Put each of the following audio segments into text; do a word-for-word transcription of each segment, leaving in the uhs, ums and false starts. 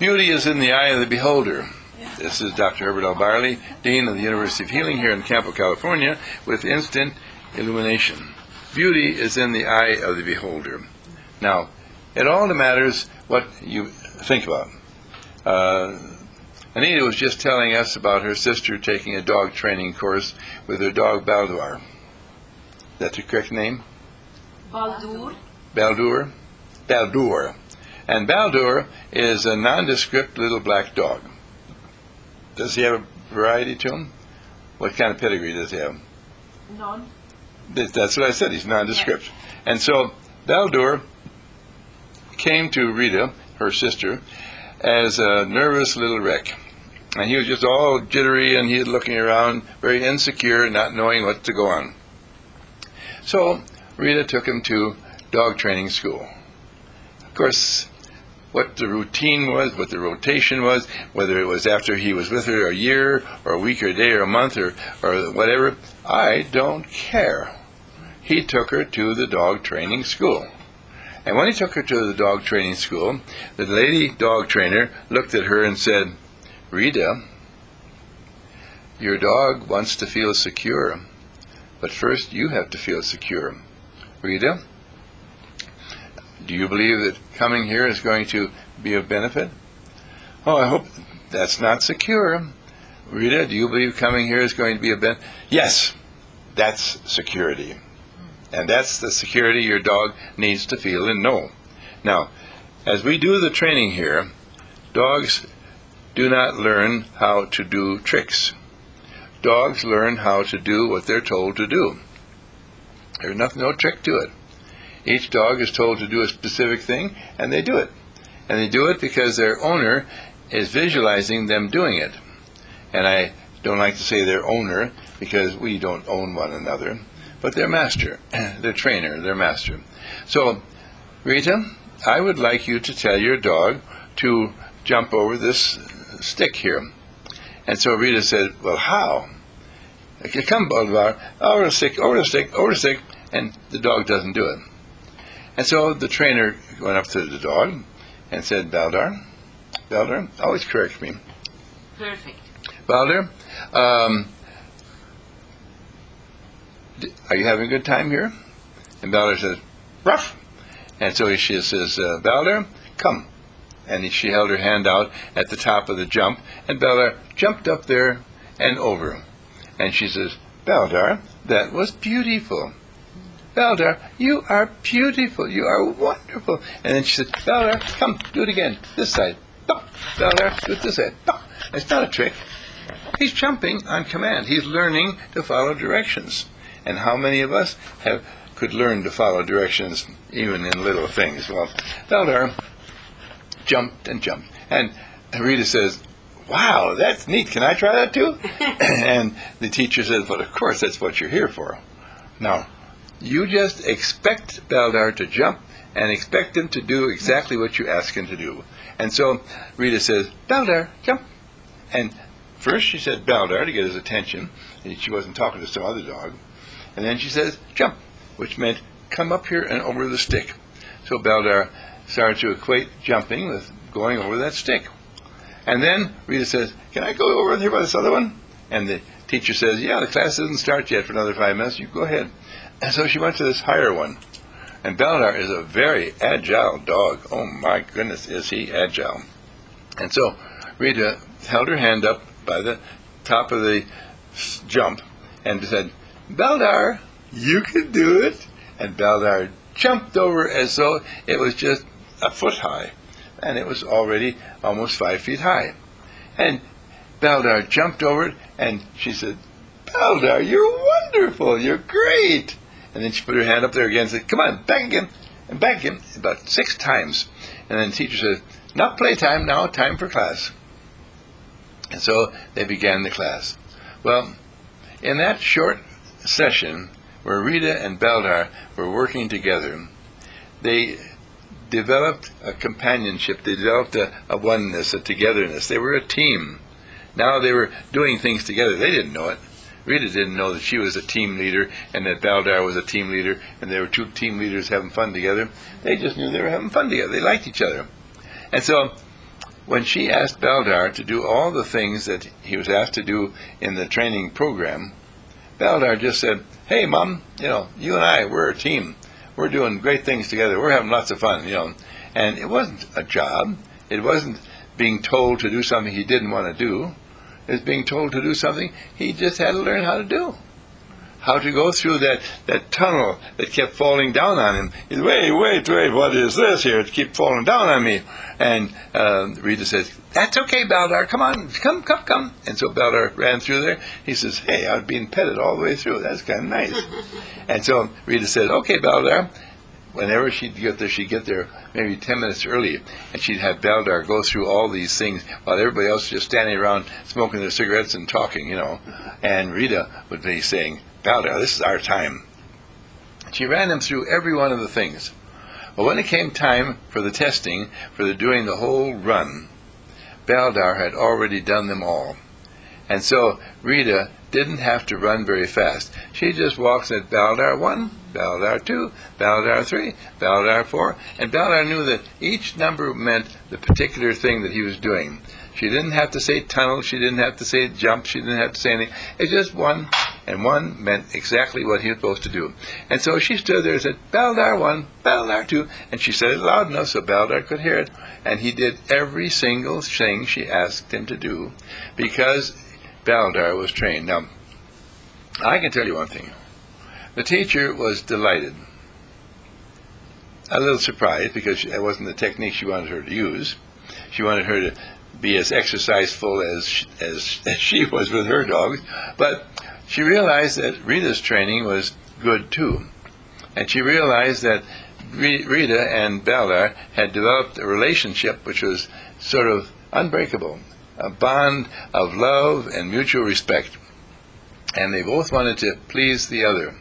Beauty is in the eye of the beholder. This is Doctor Herbert L. Barley, Dean of the University of Healing here in Campo, California, with instant illumination. Beauty is in the eye of the beholder. Now, it all matters what you think about. Uh, Anita was just telling us about her sister taking a dog training course with her dog Baldur. Is that the correct name? Baldur. Baldur. Baldur. And Baldur is a nondescript little black dog. Does he have a variety to him? What kind of pedigree does he have? None. That's what I said. He's nondescript. Yes. And so Baldur came to Rita, her sister, as a nervous little wreck. And he was just all jittery, and he was looking around, very insecure, not knowing what to go on. So Rita took him to dog training school. Of course, what the routine was, what the rotation was, whether it was after he was with her a year, or a week, or a day, or a month, or, or whatever, I don't care. He took her to the dog training school. And when he took her to the dog training school, the lady dog trainer looked at her and said, Rita, your dog wants to feel secure, but first you have to feel secure. Rita, do you believe that coming here is going to be of benefit? Oh, I hope that's not secure. Rita, do you believe coming here is going to be of benefit? Yes, that's security. And that's the security your dog needs to feel and know. Now, as we do the training here, dogs do not learn how to do tricks. Dogs learn how to do what they're told to do. There's no, no trick to it. Each dog is told to do a specific thing, and they do it. And they do it because their owner is visualizing them doing it. And I don't like to say their owner, because we don't own one another, but their master, their trainer, their master. So, Rita, I would like you to tell your dog to jump over this stick here. And so Rita said, well, how? Okay, come, Baldur, over the stick, over the stick, over the stick, and the dog doesn't do it. And so the trainer went up to the dog and said, Baldur, Baldur, always correct me. Perfect. Baldur, um, are you having a good time here? And Baldur says, ruff. And so she says, uh, Baldur, come. And she held her hand out at the top of the jump, and Baldur jumped up there and over. And she says, Baldur, that was beautiful. Baldur, you are beautiful. You are wonderful. And then she said, Baldur, come, do it again. This side. Baldur, do it this side. It's not a trick. He's jumping on command. He's learning to follow directions. And how many of us have could learn to follow directions even in little things? Well, Baldur jumped and jumped. And Rita says, wow, that's neat. Can I try that too? And the teacher says, well, of course, that's what you're here for. Now, you just expect Baldur to jump and expect him to do exactly what you ask him to do. And so Rita says, Baldur, jump. And first she said Baldur to get his attention. And she wasn't talking to some other dog. And then she says, jump, which meant come up here and over the stick. So Baldur started to equate jumping with going over that stick. And then Rita says, can I go over here by this other one? And the teacher says, yeah, the class doesn't start yet for another five minutes. You go ahead. And so she went to this higher one. And Baldur is a very agile dog. Oh, my goodness, is he agile. And so Rita held her hand up by the top of the jump and said, Baldur, you can do it. And Baldur jumped over as though it was just a foot high. And it was already almost five feet high. And Baldur jumped over it, and she said, Baldur, you're wonderful, you're great. And then she put her hand up there again and said, come on, back again, and back again, about six times. And then the teacher said, not playtime, now time for class. And so they began the class. Well, in that short session where Rita and Baldur were working together, they developed a companionship, they developed a, a oneness, a togetherness. They were a team. Now they were doing things together. They didn't know it. Rita didn't know that she was a team leader and that Baldur was a team leader, and they were two team leaders having fun together. They just knew they were having fun together. They liked each other. And so when she asked Baldar to do all the things that he was asked to do in the training program, Baldar just said, "Hey, Mom, you know, you and I, we're a team. We're doing great things together. We're having lots of fun, you know." And it wasn't a job. It wasn't being told to do something he didn't want to do. It was being told to do something he just had to learn how to do. How to go through that, that tunnel that kept falling down on him. He said, wait, wait, wait, what is this here? It keeps falling down on me. And uh, Rita says, "That's okay, Baldar, come on, come, come, come." And so Baldar ran through there. He says, "Hey, I was being petted all the way through. That's kind of nice." And so Rita said, "Okay, Baldar." Whenever she'd get there, she'd get there maybe ten minutes early, and she'd have Baldar go through all these things while everybody else was just standing around smoking their cigarettes and talking, you know. And Rita would be saying, "Baldar, this is our time." She ran him through every one of the things. But when it came time for the testing, for the doing the whole run, Baldar had already done them all. And so Rita didn't have to run very fast. She just walks at Baldar one, Baldar two, Baldar three, Baldar four, and Baldar knew that each number meant the particular thing that he was doing. She didn't have to say tunnel, she didn't have to say jump, she didn't have to say anything. It's just one, and one meant exactly what he was supposed to do. And so she stood there and said, "Baldar one, Baldar two," and she said it loud enough so Baldar could hear it. And he did every single thing she asked him to do because Baldar was trained. Now, I can tell you one thing. The teacher was delighted. A little surprised because it wasn't the technique she wanted her to use. She wanted her to be as exerciseful as, as, as she was with her dogs. But she realized that Rita's training was good too. And she realized that Rita and Baldar had developed a relationship which was sort of unbreakable, a bond of love and mutual respect. And they both wanted to please the other.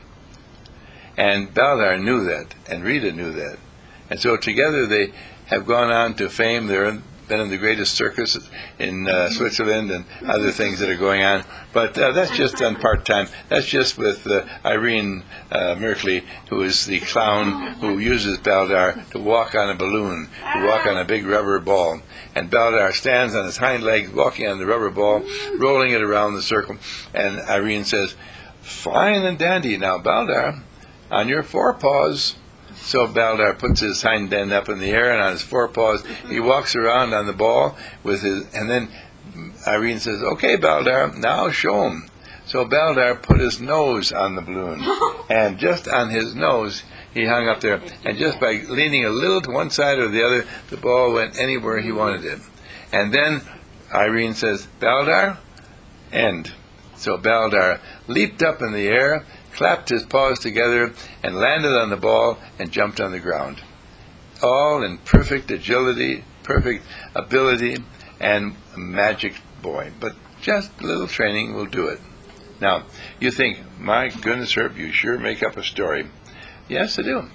And Baldar knew that, and Rita knew that. And so together they have gone on to fame. They're been in the greatest circus in uh, Switzerland and other things that are going on. But uh, that's just done part-time. That's just with uh, Irene uh, Merkley, who is the clown who uses Baldar to walk on a balloon, to walk on a big rubber ball. And Baldar stands on his hind legs, walking on the rubber ball, rolling it around the circle. And Irene says, "Fine and dandy. Now, Baldar, on your forepaws." So Baldar puts his hind end up in the air, and on his forepaws he walks around on the ball with his. And then Irene says, "Okay, Baldar, now show him." So Baldar put his nose on the balloon, and just on his nose he hung up there. And just by leaning a little to one side or the other, the ball went anywhere he wanted it. And then Irene says, "Baldar, end." So Baldar leaped up in the air, clapped his paws together, and landed on the ball and jumped on the ground. All in perfect agility, perfect ability, and a magic boy. But just a little training will do it. Now, you think, my goodness, Herb, you sure make up a story. Yes, I do.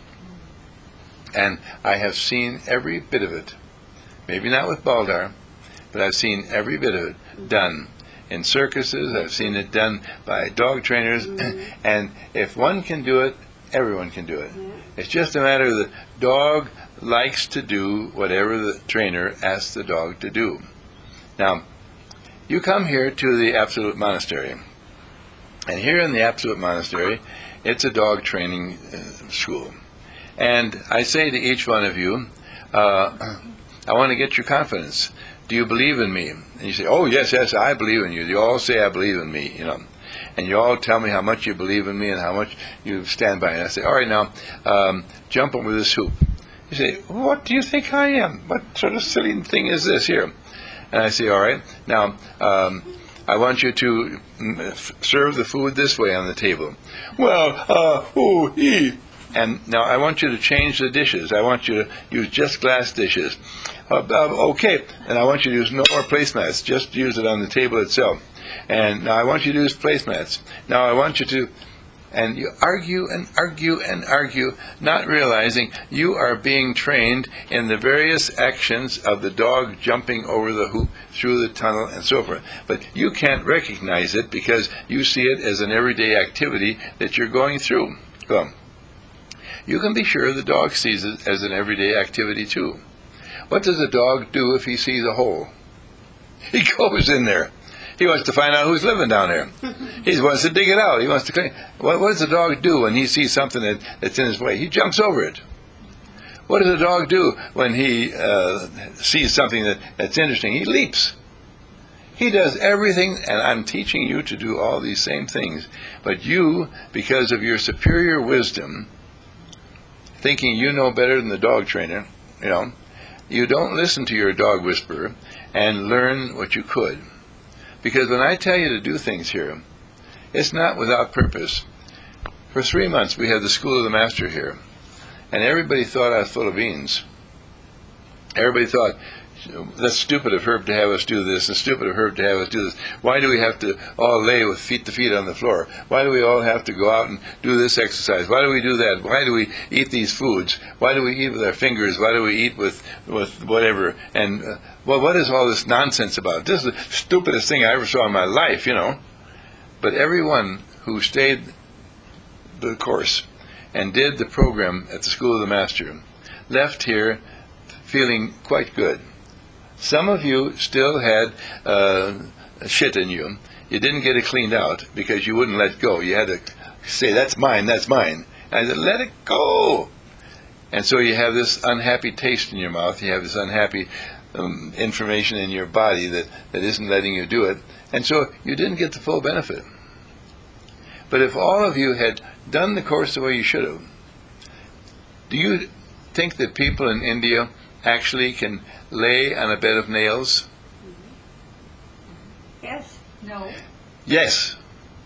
And I have seen every bit of it. Maybe not with Baldar, but I've seen every bit of it done in circuses. I've seen it done by dog trainers. And if one can do it, everyone can do it. It's just a matter of the dog likes to do whatever the trainer asks the dog to do. Now, you come here to the Absolute Monastery. And here in the Absolute Monastery, it's a dog training uh, school. And I say to each one of you, uh, I want to get your confidence. Do you believe in me? And you say, "Oh, yes, yes, I believe in you." You all say, "I believe in me," you know. And you all tell me how much you believe in me and how much you stand by me. I say, "All right, now, um, jump over this hoop." You say, "What do you think I am? What sort of silly thing is this here?" And I say, "All right, now, um, I want you to serve the food this way on the table." "Well, uh, ooh, ee." And now I want you to change the dishes. I want you to use just glass dishes. Uh, uh, okay, and I want you to use no more placemats. Just use it on the table itself. And now I want you to use placemats. Now I want you to, and you argue and argue and argue, not realizing you are being trained in the various actions of the dog jumping over the hoop, through the tunnel, and so forth. But you can't recognize it because you see it as an everyday activity that you're going through. Well, you can be sure the dog sees it as an everyday activity too. What does a dog do if he sees a hole? He goes in there. He wants to find out who's living down there. He wants to dig it out. He wants to clean. What, what does a dog do when he sees something that, that's in his way? He jumps over it. What does a dog do when he uh, sees something that, that's interesting? He leaps. He does everything, and I'm teaching you to do all these same things. But you, because of your superior wisdom, thinking you know better than the dog trainer, you know, you don't listen to your dog whisperer and learn what you could. Because when I tell you to do things here, it's not without purpose. For three months we had the School of the Master here, and everybody thought I was full of beans. Everybody thought, that's stupid of Herb to have us do this, and stupid of Herb to have us do this. Why do we have to all lay with feet to feet on the floor? Why do we all have to go out and do this exercise? Why do we do that? Why do we eat these foods? Why do we eat with our fingers? Why do we eat with, with whatever? And, uh, well, what is all this nonsense about? This is the stupidest thing I ever saw in my life, you know. But everyone who stayed the course and did the program at the School of the Master left here feeling quite good. Some of you still had uh, shit in you. You didn't get it cleaned out because you wouldn't let go. You had to say, that's mine, that's mine. And I said, let it go. And so you have this unhappy taste in your mouth. You have this unhappy um, information in your body that, that isn't letting you do it. And so you didn't get the full benefit. But if all of you had done the course the way you should have, do you think that people in India actually can lay on a bed of nails? Yes. No. Yes.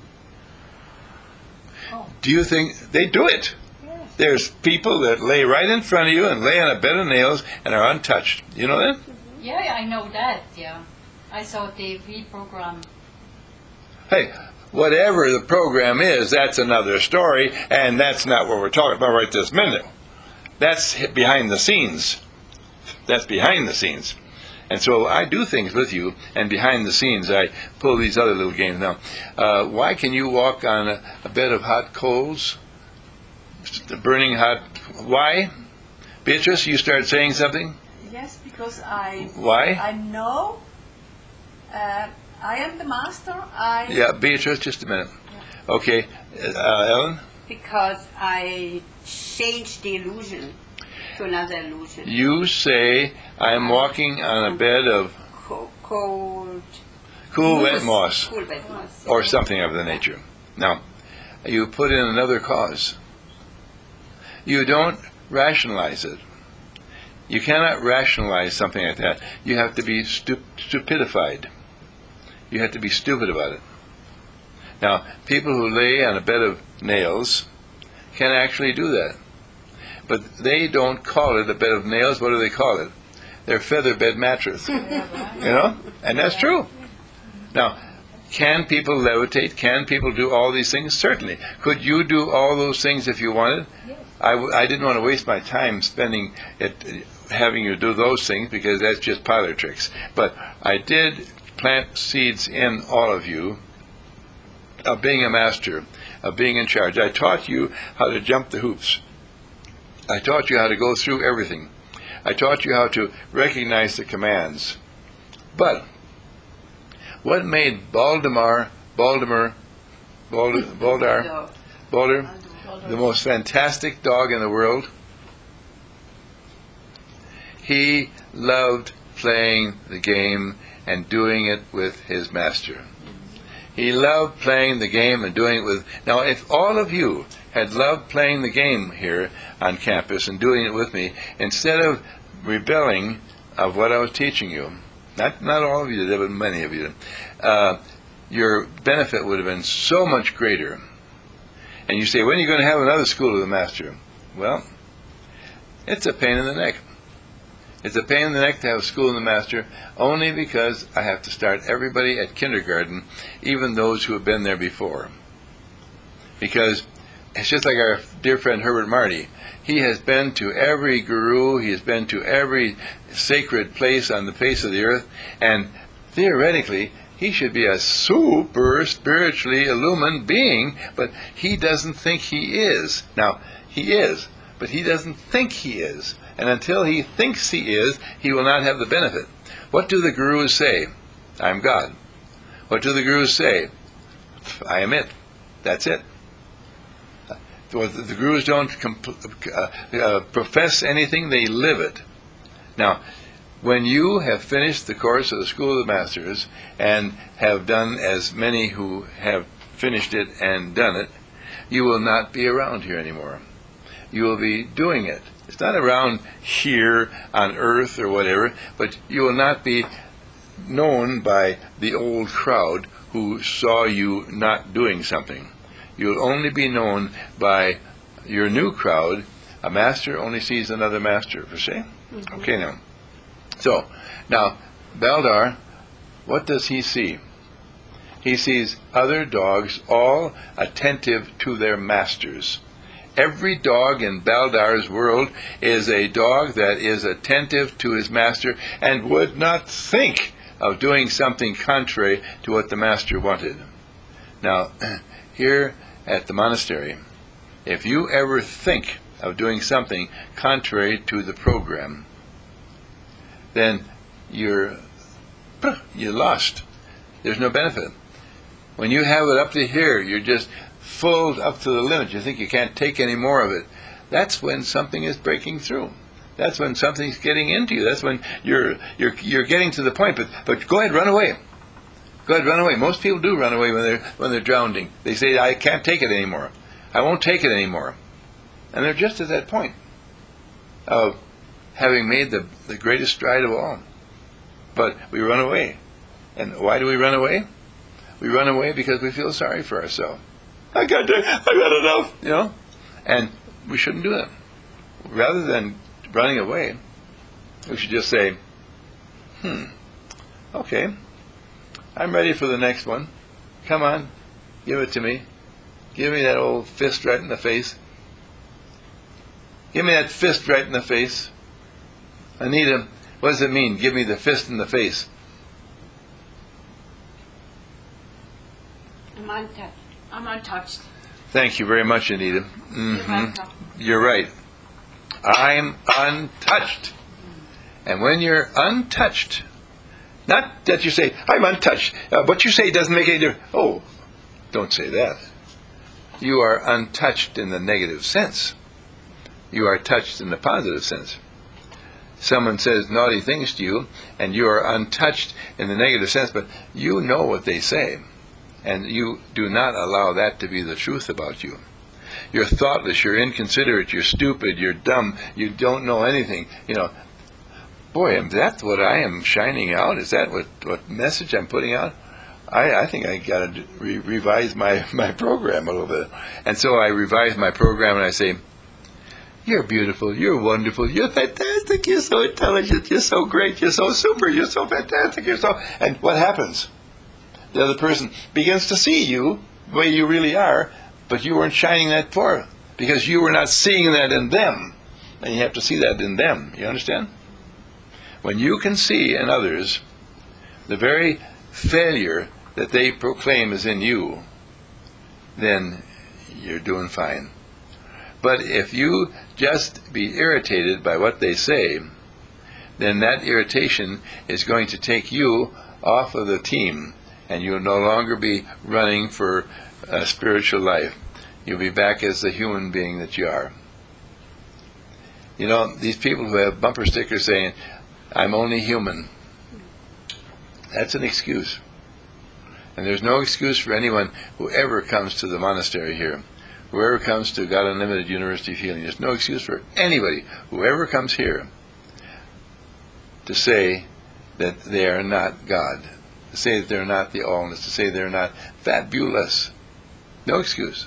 Oh. Do you think they do it? Yes. There's people that lay right in front of you and lay on a bed of nails and are untouched. You know that? Yeah, I know that. Yeah, I saw the T V program. Hey, whatever the program is, that's another story, and that's not what we're talking about right this minute. That's behind the scenes. That's behind the scenes. And so I do things with you, and behind the scenes I pull these other little games. Now, uh, why can you walk on a, a bed of hot coals? Burning hot. Why? Beatrice, you start saying something? Yes, because I Why? I know uh, I am the master. I Yeah, Beatrice, just a minute. Okay, uh, Ellen? Because I changed the illusion to another illusion. You say, I'm walking on a bed of Co- cold. cool wet moss. moss, Cool wet moss. or something of the nature. Now, you put in another cause. You don't rationalize it. You cannot rationalize something like that. You have to be stu- stupidified. You have to be stupid about it. Now, people who lay on a bed of nails can actually do that. But they don't call it a bed of nails. What do they call it? Their feather bed mattress. You know? And that's true. Now, can people levitate? Can people do all these things? Certainly. Could you do all those things if you wanted? I, w- I didn't want to waste my time spending it, having you do those things, because that's just parlor tricks. But I did plant seeds in all of you of being a master, of being in charge. I taught you how to jump the hoops. I taught you how to go through everything. I taught you how to recognize the commands. But what made Baldemar, Baldomar, Balder, Baldar, Balder, the most fantastic dog in the world? He loved playing the game and doing it with his master. He loved playing the game and doing it with... Now, if all of you had loved playing the game here on campus and doing it with me, instead of rebelling of what I was teaching you, not not all of you did, but many of you did, uh, your benefit would have been so much greater. And you say, when are you going to have another School of the Master? Well, it's a pain in the neck. It's a pain in the neck to have a School of the Master, only because I have to start everybody at kindergarten, even those who have been there before. Because it's just like our dear friend Herbert Marty. He has been to every guru, he has been to every sacred place on the face of the earth, and theoretically, he should be a super spiritually illumined being, but he doesn't think he is. Now, he is, but he doesn't think he is. And until he thinks he is, he will not have the benefit. What do the gurus say? I'm God. What do the gurus say? I am it. That's it. The, the gurus don't comp- uh, uh, profess anything, they live it. Now, when you have finished the course of the School of the Masters and have done as many who have finished it and done it, you will not be around here anymore. You will be doing it. It's not around here on earth or whatever, but you will not be known by the old crowd who saw you not doing something. You'll only be known by your new crowd. A master only sees another master, per se. Mm-hmm. Okay, now. So, now, Baldar, what does he see? He sees other dogs all attentive to their masters. Every dog in Baldar's world is a dog that is attentive to his master and would not think of doing something contrary to what the master wanted. Now, here at the monastery, if you ever think of doing something contrary to the program, then you're you're lost. There's no benefit. When you have it up to here, you're just full up to the limit. You think you can't take any more of it. That's when something is breaking through. That's when something's getting into you. That's when you're you're you're getting to the point. But but go ahead, run away. Go ahead, run away. Most people do run away when they're when they're drowning. They say, I can't take it anymore. I won't take it anymore. And they're just at that point of having made the, the greatest stride of all. But we run away. And why do we run away? We run away because we feel sorry for ourselves. I got I got enough, you know? And we shouldn't do that. Rather than running away, we should just say, hmm, okay, I'm ready for the next one. Come on, give it to me. Give me that old fist right in the face. Give me that fist right in the face. Anita, what does it mean, give me the fist in the face? I'm untouched. I'm untouched. Thank you very much, Anita. You're Mm-hmm. welcome. You're right. I'm untouched. And when you're untouched, not that you say, I'm untouched. Uh, what you say doesn't make any difference. Oh, don't say that. You are untouched in the negative sense. You are touched in the positive sense. Someone says naughty things to you, and you are untouched in the negative sense, but you know what they say, and you do not allow that to be the truth about you. You're thoughtless, you're inconsiderate, you're stupid, you're dumb, you don't know anything. You know, boy, am that what I am shining out? Is that what, what message I'm putting out? I, I think I got to re- revise my, my program a little bit. And so I revise my program and I say, you're beautiful, you're wonderful, you're fantastic, you're so intelligent, you're so great, you're so super, you're so fantastic, you're so... And what happens? The other person begins to see you the way you really are, but you weren't shining that forth because you were not seeing that in them. And you have to see that in them. You understand? When you can see in others the very failure that they proclaim is in you, then you're doing fine. But if you just be irritated by what they say, then that irritation is going to take you off of the team, and you'll no longer be running for a spiritual life. You'll be back as the human being that you are. You know, these people who have bumper stickers saying, I'm only human, that's an excuse. And there's no excuse for anyone who ever comes to the monastery here. Whoever comes to God Unlimited University of Healing, there's no excuse for anybody, whoever comes here, to say that they are not God, to say that they're not the allness, to say they're not fabulous. No excuse.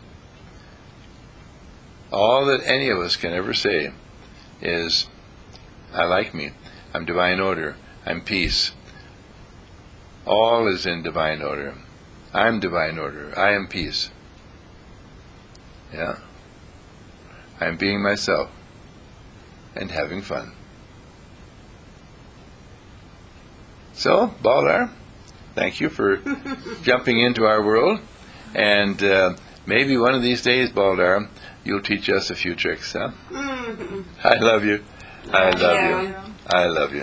All that any of us can ever say is, I like me, I'm divine order, I'm peace. All is in divine order. I'm divine order, I am peace. Yeah. I'm being myself and having fun. So, Baldar, thank you for jumping into our world. And uh, maybe one of these days, Baldar, you'll teach us a few tricks, huh? I love you. I love you. you. I love you.